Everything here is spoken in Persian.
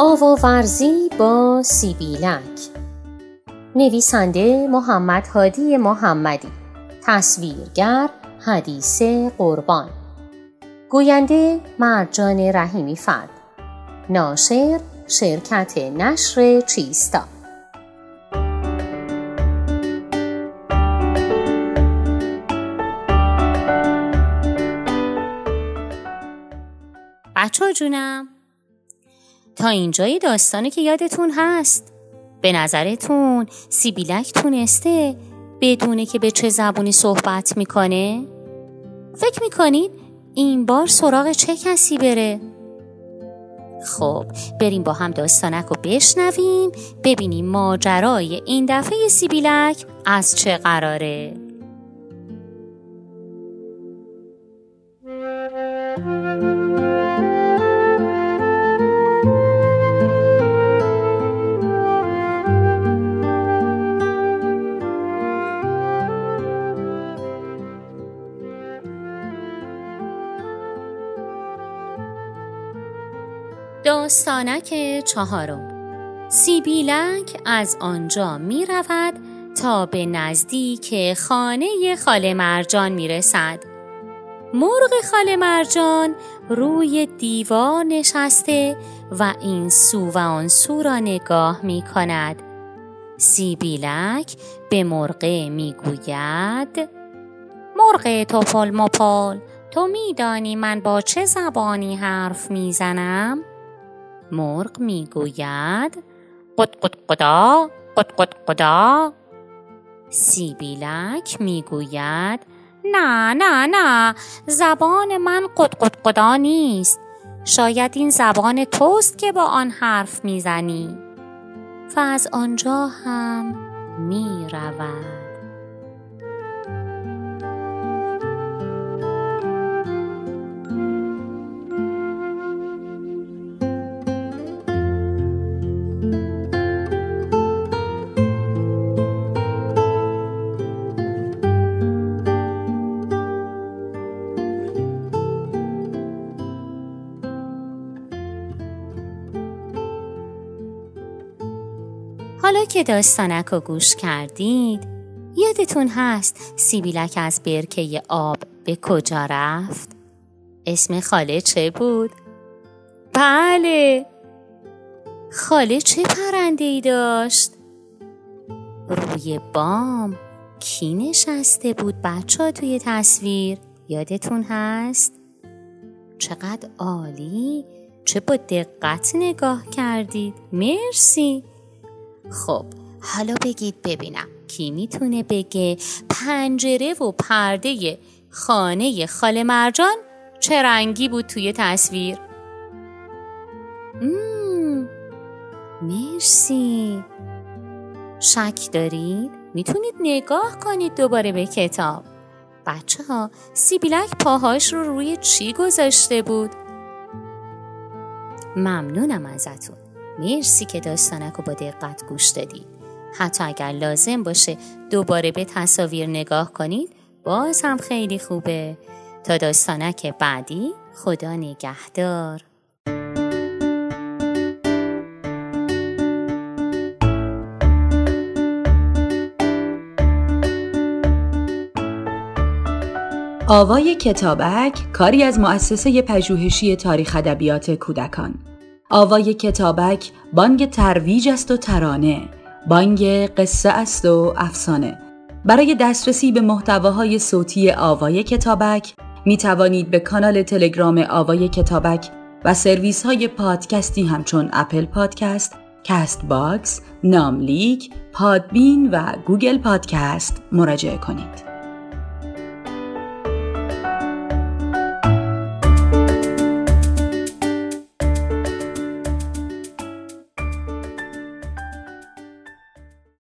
آواورزی با سیبیلک. نویسنده محمد هادی محمدی، تصویرگر حدیث قربان، گوینده مرجان رحیمی فرد، ناشر شرکت نشر چیستا. بچه‌ها جونم، تا اینجای داستانه که یادتون هست. به نظرتون سیبیلک تونسته بدونه که به چه زبونی صحبت میکنه؟ فکر میکنید این بار سراغ چه کسی بره؟ خب بریم با هم داستانک رو بشنویم، ببینیم ماجرای این دفعه سیبیلک از چه قراره. داستانک چهارم. سیبیلک از آنجا می رود تا به نزدیک خانه خاله مرجان می رسد. مرغ خاله مرجان روی دیوار نشسته و این سو و آن سو را نگاه می کند. سیبیلک به مرغ می گوید: مرغ توپل مپل، تو می دانی من با چه زبانی حرف می زنم؟ مرغ می گوید: قد قد قدا، قد قد قدا. سیبیلک می گوید: نه نه نه، زبان من قد قد قدا نیست. شاید این زبان توست که با آن حرف می زنی. و از آنجا هم می رود. حالا که داستانک رو گوش کردید، یادتون هست سیبیلک از برکه آب به کجا رفت؟ اسم خاله چه بود؟ بله، خاله چه پرنده‌ای داشت؟ روی بام کی نشسته بود بچه‌ها توی تصویر؟ یادتون هست؟ چقدر عالی، چه با دقت نگاه کردید. مرسی. خب حالا بگید ببینم کی میتونه بگه پنجره و پرده خانه خاله مرجان چه رنگی بود توی تصویر؟ مرسی. شک دارید؟ میتونید نگاه کنید دوباره به کتاب. بچه ها، سیبیلک پاهاش رو روی چی گذاشته بود؟ ممنونم ازتون. مرسی که داستانک رو با دقت گوش دادید. حتی اگر لازم باشه دوباره به تصاویر نگاه کنید، باز هم خیلی خوبه. تا داستانک بعدی، خدا نگهدار. آوای کتابک کاری از مؤسسه پژوهشی تاریخ ادبیات کودکان. آوای کتابک بانگ ترویج است و ترانه، بانگ قصه است و افسانه. برای دسترسی به محتواهای صوتی آوای کتابک می توانید به کانال تلگرام آوای کتابک و سرویس های پادکستی همچون اپل پادکست، کست باکس، ناملیک، پادبین و گوگل پادکست مراجعه کنید.